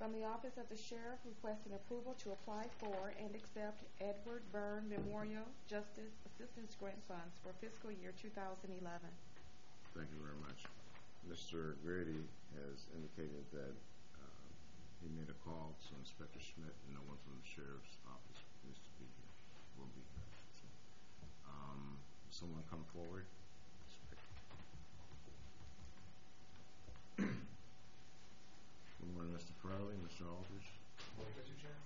From the Office of the Sheriff, requesting approval to apply for and accept Edward Byrne Memorial Justice Assistance Grant Funds for fiscal year 2011. Thank you very much. Mr. Grady has indicated that he made a call to Inspector Schmidt, and no one from the Sheriff's Office needs to be here, will be here. So, someone come forward. Good morning, Mr. Farley, Mr. Aldridge. Good morning, Mr. Chair.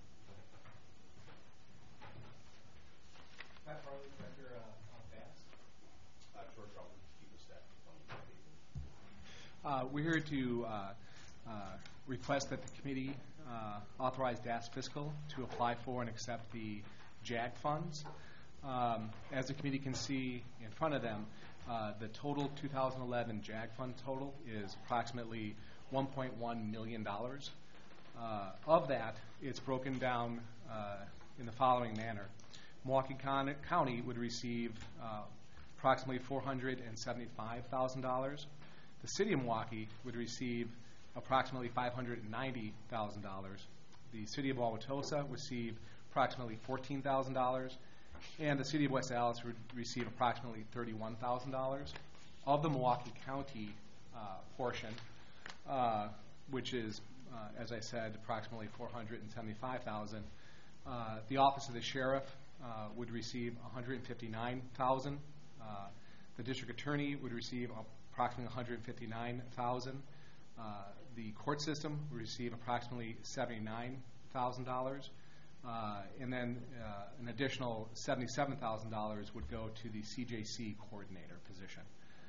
Pat Farley, Director of Bass. George Aldridge, Chief of Staff. We're here to request that the committee authorize DAS Fiscal to apply for and accept the JAG funds. As the committee can see in front of them, the total 2011 JAG fund total is approximately $1.1 million. Of that, it's broken down in the following manner. Milwaukee County would receive approximately $475,000. The City of Milwaukee would receive approximately $590,000. The City of Wauwatosa would receive approximately $14,000. And the City of West Allis would receive approximately $31,000. Of the Milwaukee County portion, which is, as I said, approximately $475,000, the Office of the Sheriff would receive $159,000. The District Attorney would receive approximately $159,000. The court system would receive approximately $79,000. And then an additional $77,000 would go to the CJC coordinator position.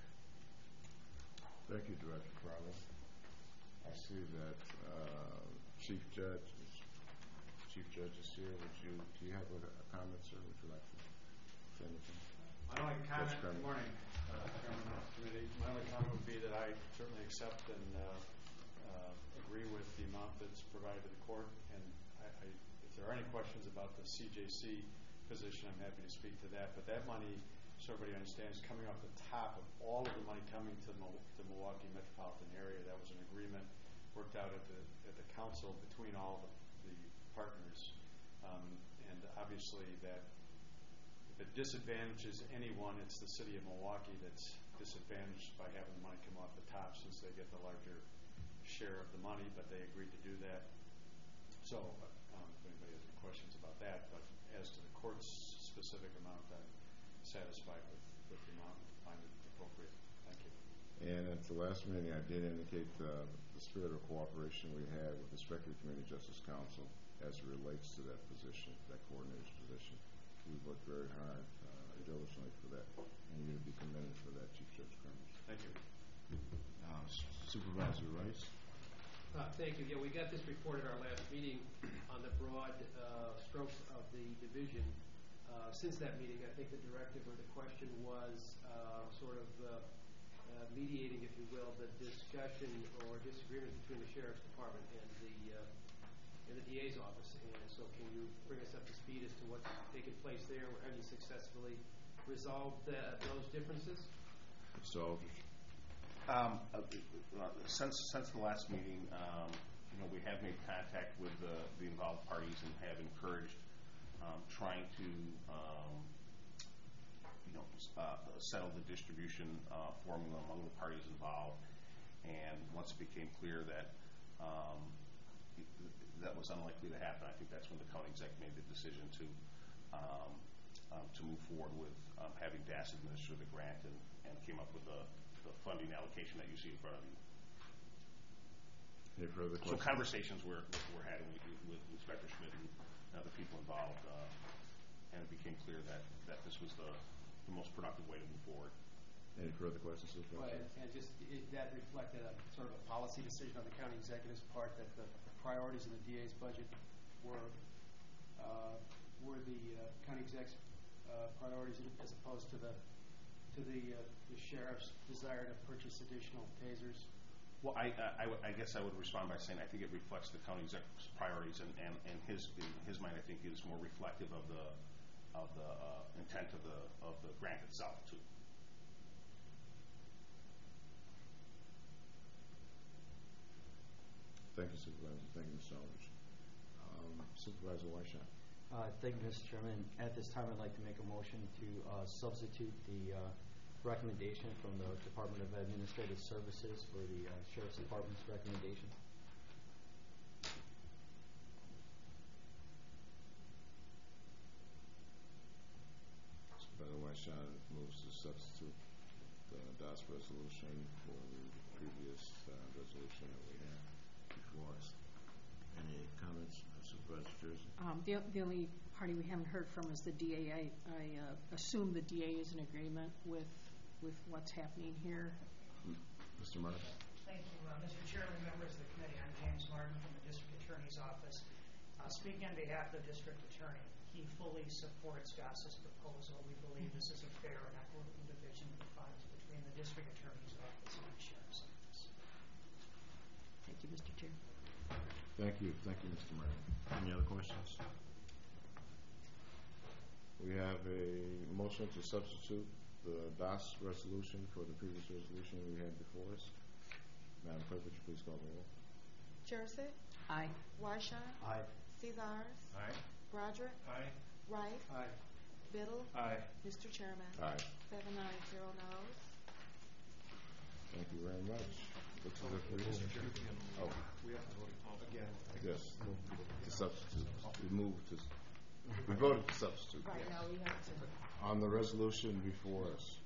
Thank you, Director Farley. I see that Chief Judge is here. Do you have a comment, sir? Would you like to say anything? My only comment, good morning, Chairman of the Committee. My only comment would be that I certainly accept and agree with the amount that's provided to the court. And if there are any questions about the CJC position, I'm happy to speak to that. But that money, so everybody understands, is coming off the top of all of the money coming to the Milwaukee metropolitan area. That was an agreement worked out at the council between all the partners. And obviously that if it disadvantages anyone, it's the City of Milwaukee that's disadvantaged by having the money come off the top, since they get the larger share of the money, but they agreed to do that. So if anybody has any questions about that, but as to the court's specific amount, I'm satisfied with the amount and find it appropriate. Thank you. And at the last meeting, I did indicate the spirit of cooperation we had with the Spectrum Community Justice Council as it relates to that position, that coordinator's position. We worked very hard, diligently for that, and you to be commended for that, Chief Judge Crumers. Thank you. Supervisor Rice. Thank you. Yeah, we got this report at our last meeting on the broad strokes of the division. Since that meeting, I think the directive or the question was sort of mediating, if you will, the discussion or disagreement between the Sheriff's Department and the DA's office. And so can you bring us up to speed as to what's taken place there? Have you successfully resolved those differences? Mr. Aldridge. Since the last meeting, we have made contact with the involved parties and have encouraged trying to settle the distribution formula among the parties involved. And once it became clear that that was unlikely to happen, I think that's when the county exec made the decision to move forward with having DAS administer the grant and came up with the funding allocation that you see in front of you. Any further questions? So conversations we're having with Inspector Schmidt and other people involved, and it became clear that this was the most productive way to move forward. Any further questions? Well, and just that reflected a sort of a policy decision on the county executive's part that the priorities in the DA's budget were the county exec's priorities as opposed to the sheriff's desire to purchase additional tasers. Well, I guess I would respond by saying I think it reflects the county exec's priorities, and in his mind, I think is more reflective of the intent of the grant itself too. Thank Thank you, Supervisor. Thank you, Mr. Aldridge. Supervisor Weishaupt. Thank you, Mr. Chairman. At this time, I'd like to make a motion to substitute the recommendation from the Department of Administrative Services for the Sheriff's Department's recommendation. Supervisor Weishaupt moves to substitute the DAS resolution for the previous resolution that we had before us. Any comments, Supervisor Jersey? The only party we haven't heard from is the DA. I assume the DA is in agreement with what's happening here. Mr. Martin? Thank you, Mr. Chairman, members of the committee. I'm James Martin from the District Attorney's Office. Speaking on behalf of the District Attorney, he fully supports Goss's proposal. We believe this is a fair and equitable division of the funds between the District Attorney's Office and the Sheriff's Office. Thank you, Mr. Chair. Thank you. Thank you, Mr. Martin. Any other questions? We have a motion to substitute the DAS resolution for the previous resolution we had before us. Madam Clerk, would you please call the roll? Jurassic, Aye. Weishaupt, Aye. Cesar's, Aye. Broderick, Aye. Rice, Aye. Biddle, Aye. Mr. Chairman. Aye. 7 ayes, 0 noes. Thank you very much. Looks as if we oh, We have to vote again. yes, to substitute. We voted to substitute. Right yes. now, we have to. On the resolution before us.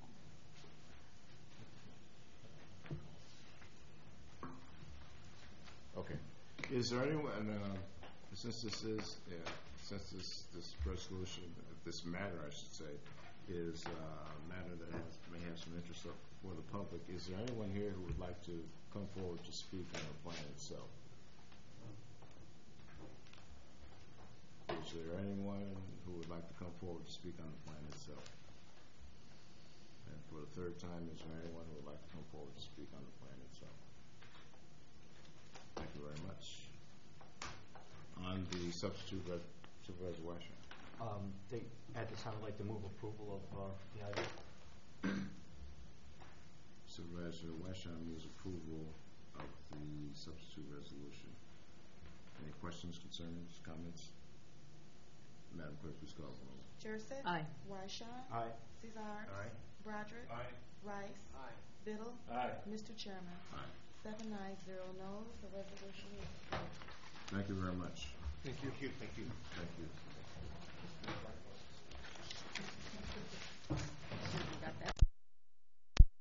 Okay. Is there anyone, since this resolution, this matter, I should say, is a matter that may have some interest for the public, is there anyone here who would like to come forward to speak on the plan itself? Is there anyone who would like to come forward to speak on the plan itself? And for the third time, is there anyone who would like to come forward to speak on the plan itself? Thank you very much. On the substitute, Supervisor Weishaupt. At this time, I'd like to move approval of the item. Supervisor Weishaupt moves approval of the substitute resolution. Any questions, concerns, comments? Madam Clerk, please call the roll. Jurassic, Aye. Weishaupt, Aye. Cesar's, Aye. Broderick, Aye. Rice, Aye. Biddle, Aye. Mr. Chairman. Aye. 7 ayes, 0 noes. The resolution is approved. Thank you very much. Thank you. Thank you. Thank you.